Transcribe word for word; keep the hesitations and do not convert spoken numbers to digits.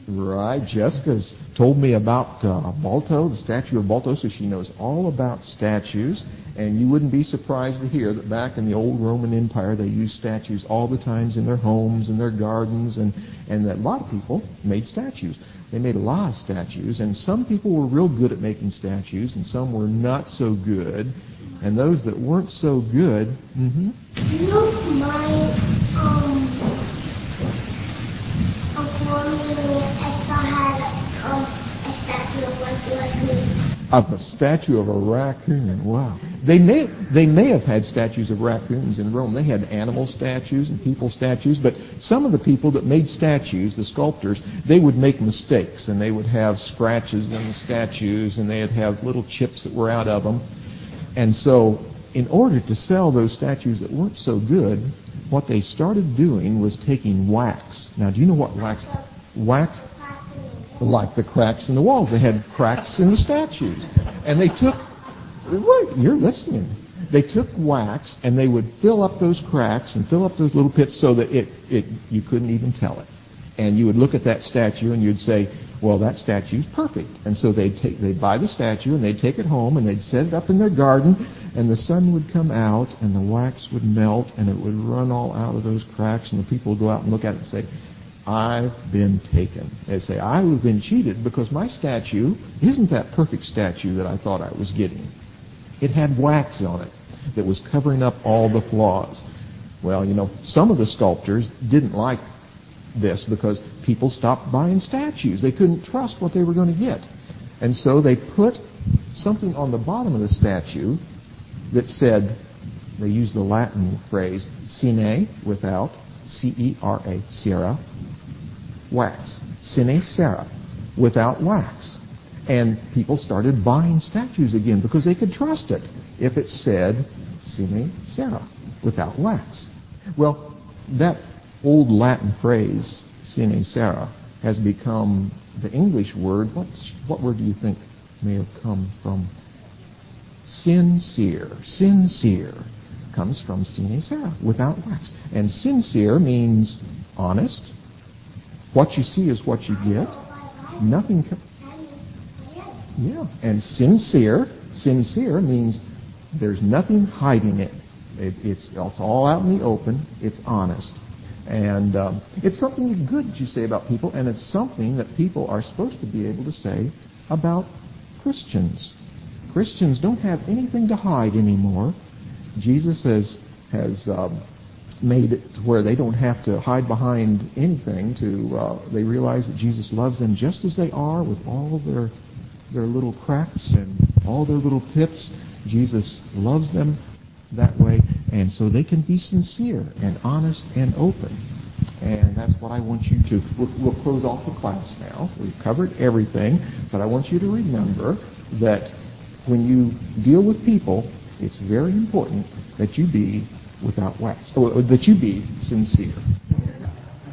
Right. Jessica's told me about uh, Balto, the statue of Balto, so she knows all about statues. And you wouldn't be surprised to hear that back in the old Roman Empire, they used statues all the times in their homes, in their gardens, and, and that a lot of people made statues. They made a lot of statues, and some people were real good at making statues, and some were not so good. And those that weren't so good, mm-hmm. You know, my, um, Uncle Esther had um, a statue of a raccoon. Of a statue of a raccoon. Wow. They may they may have had statues of raccoons in Rome. They had animal statues and people statues, but some of the people that made statues, the sculptors, they would make mistakes, and they would have scratches in the statues, and they'd have little chips that were out of them. And so, in order to sell those statues that weren't so good, what they started doing was taking wax. Now, do you know what wax? Wax? Like the cracks in the walls. They had cracks in the statues. And they took, what? You're listening. They took wax and they would fill up those cracks and fill up those little pits so that it, it you couldn't even tell it. And you would look at that statue and you'd say, well, that statue's perfect. And so they'd take, they'd buy the statue and they'd take it home and they'd set it up in their garden, and the sun would come out and the wax would melt and it would run all out of those cracks, and the people would go out and look at it and say, I've been taken. They say, I've been cheated because my statue isn't that perfect statue that I thought I was getting. It had wax on it that was covering up all the flaws. Well, you know, some of the sculptors didn't like this because people stopped buying statues. They couldn't trust what they were going to get. And so they put something on the bottom of the statue that said, they used the Latin phrase, sine, without, C E R A, cera, wax. Sine cera, without wax. And people started buying statues again because they could trust it if it said sine cera, without wax. Well, that old Latin phrase, sine cera, has become the English word. What, what word do you think may have come from? Sincere. Sincere comes from sine cera, without wax. And sincere means honest. What you see is what you get. Nothing. Com- yeah. And sincere, sincere means there's nothing hiding it. it it's, it's all out in the open. It's honest. And um, it's something good that you say about people, and it's something that people are supposed to be able to say about Christians. Christians don't have anything to hide anymore. Jesus has has um, made it to where they don't have to hide behind anything. To uh, they realize that Jesus loves them just as they are, with all their their little cracks and all their little pits. Jesus loves them that way, and so they can be sincere and honest and open. And that's what I want you to. We'll, we'll close off the class now. We've covered everything, but I want you to remember that when you deal with people, it's very important that you be without wax, or that you be sincere.